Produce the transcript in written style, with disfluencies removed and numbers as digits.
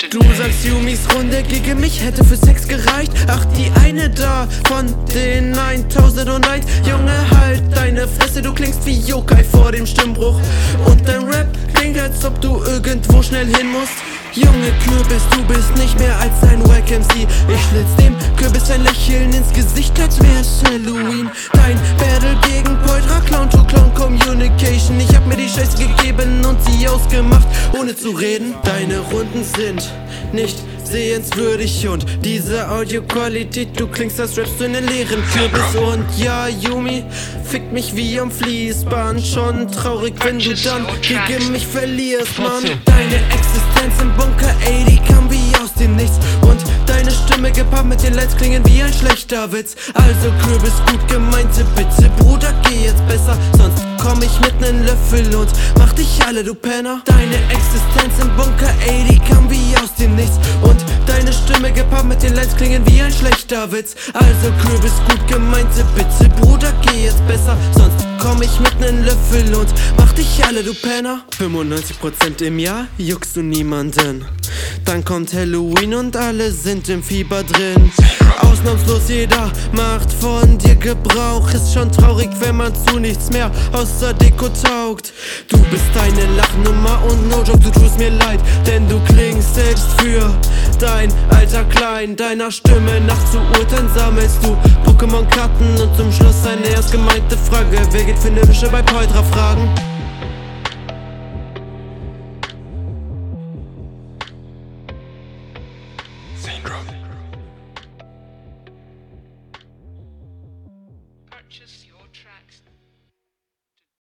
Du sagst, Yumis Runde gegen mich hätte für Sex gereicht. Ach, die eine da von den 1001. Junge, halt deine Fresse, du klingst wie Yokai vor dem Stimmbruch. Und dein Rap klingt, als ob du irgendwo schnell hin musst. Junge Kürbis, du bist nicht mehr als ein Wack MC. Ich schlitz dem Kürbis ein Lächeln ins Gesicht, als wär's Halloween. Dein Battle gegen Poitra, Clown to Clown Communication. Ich hab mir die Scheiße gegeben und sie ausgemacht, ohne zu reden. Deine Runden sind nicht sehenswürdig und diese Audioqualität, du klingst, als rappst du in den leeren Kürbis. Und ja, Yumi fickt mich wie am Fließband. Schon traurig, wenn du dann gegen mich verlierst, Mann. Deine Existenz im Bunker, ey, die kam wie aus dem Nichts. Und deine Stimme gepaart mit den Lights klingen wie ein schlechter Witz. Also Kürbis, gut gemeinte Bitte, Bruder, geh jetzt besser, sonst komm ich mit nen Löffel und mach dich alle, du Penner. Deine Existenz im Bunker, ey, die kam wie aus dem Nichts. Und deine Stimme gepaart mit den Lights klingen wie ein schlechter Witz. Also Kürbis, gut gemeinte Bitte, Bruder, geh jetzt besser, sonst komm ich mit nen Löffel und mach dich alle, du Penner. 95% im Jahr juckst du niemanden. Dann kommt Halloween und alle sind im Fieber drin. Ausnahmslos jeder macht von dir Gebrauch. Ist schon traurig, wenn man zu nichts mehr außer Deko taugt. Du bist eine Lachnummer und no joke, du tust mir leid, denn du klingst selbst für dein Alter klein. Deiner Stimme nachzuurteilen sammelst du Pokémon-Karten und zum Schluss eine erst gemeinte Frage: Wer geht für ne Wische bei Poitra fragen? Purchase your tracks